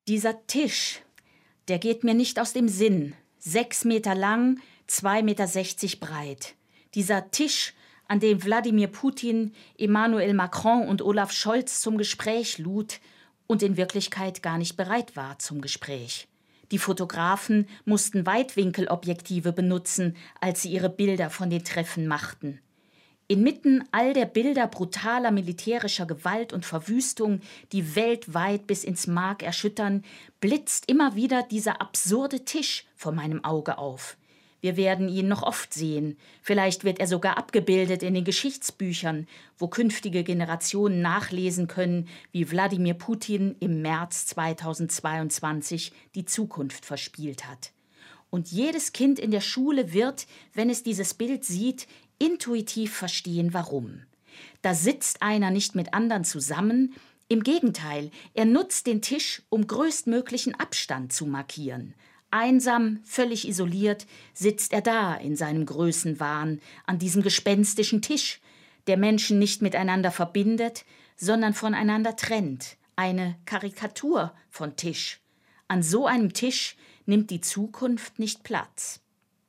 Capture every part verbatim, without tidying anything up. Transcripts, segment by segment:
Dieser Tisch, der geht mir nicht aus dem Sinn. Sechs Meter lang, zwei Meter sechzig breit. Dieser Tisch, an dem Wladimir Putin, Emmanuel Macron und Olaf Scholz zum Gespräch lud und in Wirklichkeit gar nicht bereit war zum Gespräch. Die Fotografen mussten Weitwinkelobjektive benutzen, als sie ihre Bilder von den Treffen machten. Inmitten all der Bilder brutaler militärischer Gewalt und Verwüstung, die weltweit bis ins Mark erschüttern, blitzt immer wieder dieser absurde Tisch vor meinem Auge auf. Wir werden ihn noch oft sehen. Vielleicht wird er sogar abgebildet in den Geschichtsbüchern, wo künftige Generationen nachlesen können, wie Wladimir Putin im März zweitausendzweiundzwanzig die Zukunft verspielt hat. Und jedes Kind in der Schule wird, wenn es dieses Bild sieht, intuitiv verstehen, warum. Da sitzt einer nicht mit anderen zusammen. Im Gegenteil, er nutzt den Tisch, um größtmöglichen Abstand zu markieren. Einsam, völlig isoliert, sitzt er da in seinem Größenwahn an diesem gespenstischen Tisch, der Menschen nicht miteinander verbindet, sondern voneinander trennt. Eine Karikatur von Tisch. An so einem Tisch nimmt die Zukunft nicht Platz.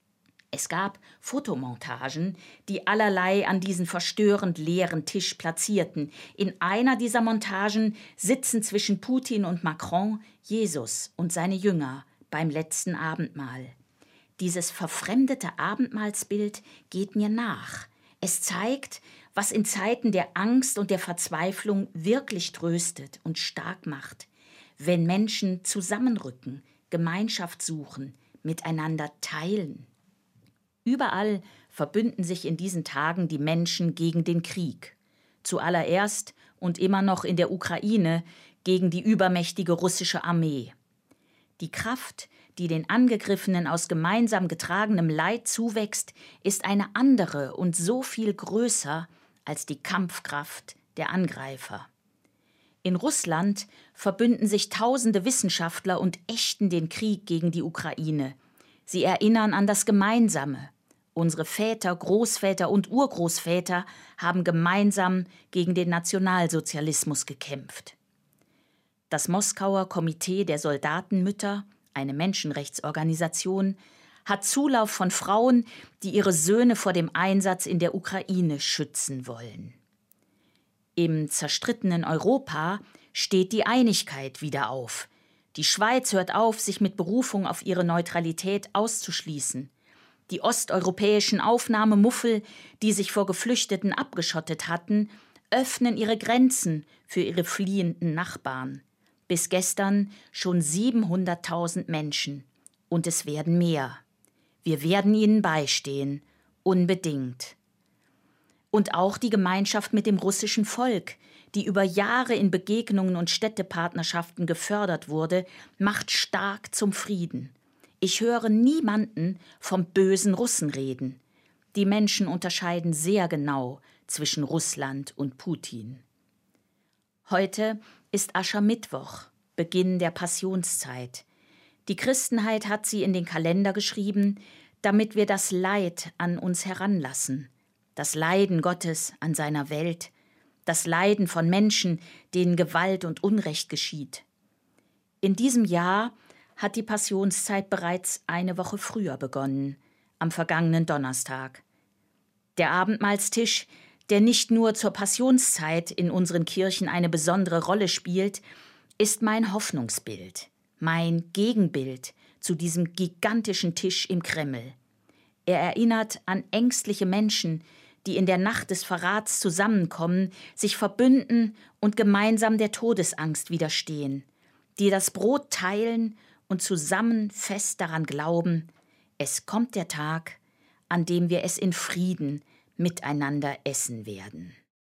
Es gab Fotomontagen, die allerlei an diesen verstörend leeren Tisch platzierten. In einer dieser Montagen sitzen zwischen Putin und Macron Jesus und seine Jünger beim letzten Abendmahl. Dieses verfremdete Abendmahlsbild geht mir nach. Es zeigt, was in Zeiten der Angst und der Verzweiflung wirklich tröstet und stark macht, wenn Menschen zusammenrücken, Gemeinschaft suchen, miteinander teilen. Überall verbünden sich in diesen Tagen die Menschen gegen den Krieg. Zuallererst und immer noch in der Ukraine gegen die übermächtige russische Armee. Die Kraft, die den Angegriffenen aus gemeinsam getragenem Leid zuwächst, ist eine andere und so viel größer als die Kampfkraft der Angreifer. In Russland verbünden sich tausende Wissenschaftler und ächten den Krieg gegen die Ukraine. Sie erinnern an das Gemeinsame. Unsere Väter, Großväter und Urgroßväter haben gemeinsam gegen den Nationalsozialismus gekämpft. Das Moskauer Komitee der Soldatenmütter, eine Menschenrechtsorganisation, hat Zulauf von Frauen, die ihre Söhne vor dem Einsatz in der Ukraine schützen wollen. Im zerstrittenen Europa steht die Einigkeit wieder auf. Die Schweiz hört auf, sich mit Berufung auf ihre Neutralität auszuschließen. Die osteuropäischen Aufnahmemuffel, die sich vor Geflüchteten abgeschottet hatten, öffnen ihre Grenzen für ihre fliehenden Nachbarn. Bis gestern schon siebenhunderttausend Menschen. Und es werden mehr. Wir werden ihnen beistehen. Unbedingt. Und auch die Gemeinschaft mit dem russischen Volk, die über Jahre in Begegnungen und Städtepartnerschaften gefördert wurde, macht stark zum Frieden. Ich höre niemanden vom bösen Russen reden. Die Menschen unterscheiden sehr genau zwischen Russland und Putin. Heute ist Aschermittwoch, Beginn der Passionszeit. Die Christenheit hat sie in den Kalender geschrieben, damit wir das Leid an uns heranlassen. Das Leiden Gottes an seiner Welt, das Leiden von Menschen, denen Gewalt und Unrecht geschieht. In diesem Jahr hat die Passionszeit bereits eine Woche früher begonnen, am vergangenen Donnerstag. Der Abendmahlstisch, der nicht nur zur Passionszeit in unseren Kirchen eine besondere Rolle spielt, ist mein Hoffnungsbild, mein Gegenbild zu diesem gigantischen Tisch im Kreml. Er erinnert an ängstliche Menschen, die in der Nacht des Verrats zusammenkommen, sich verbünden und gemeinsam der Todesangst widerstehen, die das Brot teilen und zusammen fest daran glauben, es kommt der Tag, an dem wir es in Frieden miteinander essen werden.